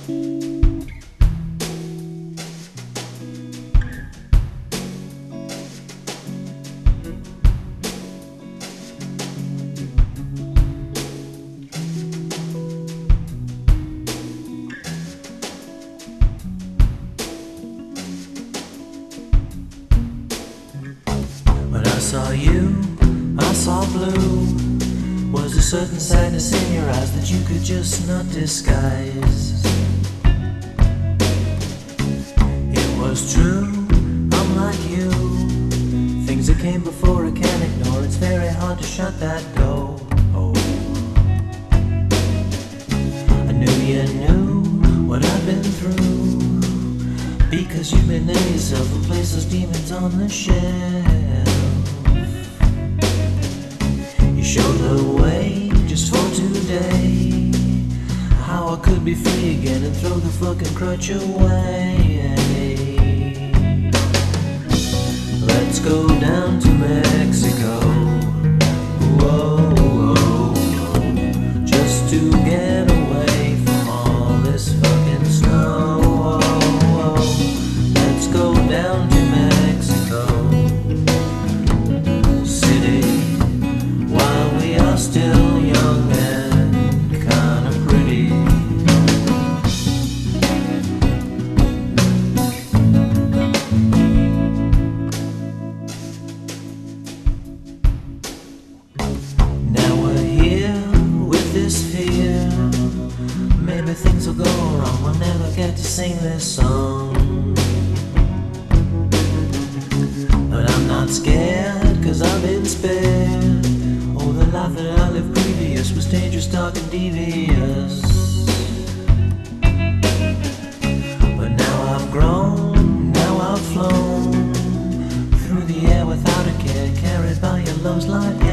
When I saw you, I saw blue. Was a certain sadness in your eyes that you could just not disguise. It was true, I'm like you. Things that came before I can't ignore. It's very hard to shut that door. Oh. I knew you knew what I've been through, because you've been there yourself and placed those demons on the shelf. You showed the way just for today, how I could be free again and throw the fucking crutch away. Let's go down to Mexico, whoa, whoa, whoa, just to get away from all this fucking snow. Whoa, whoa. Let's go down to Mexico City while we are still young and kinda pretty. Now we're here with this fear. Maybe things will go wrong, we'll never get to sing this song. But I'm not scared, cause I've been spared. Oh, the life that I lived previous was dangerous, dark and devious. But now I've grown, now I've flown through the air without a care, carried by your love's light.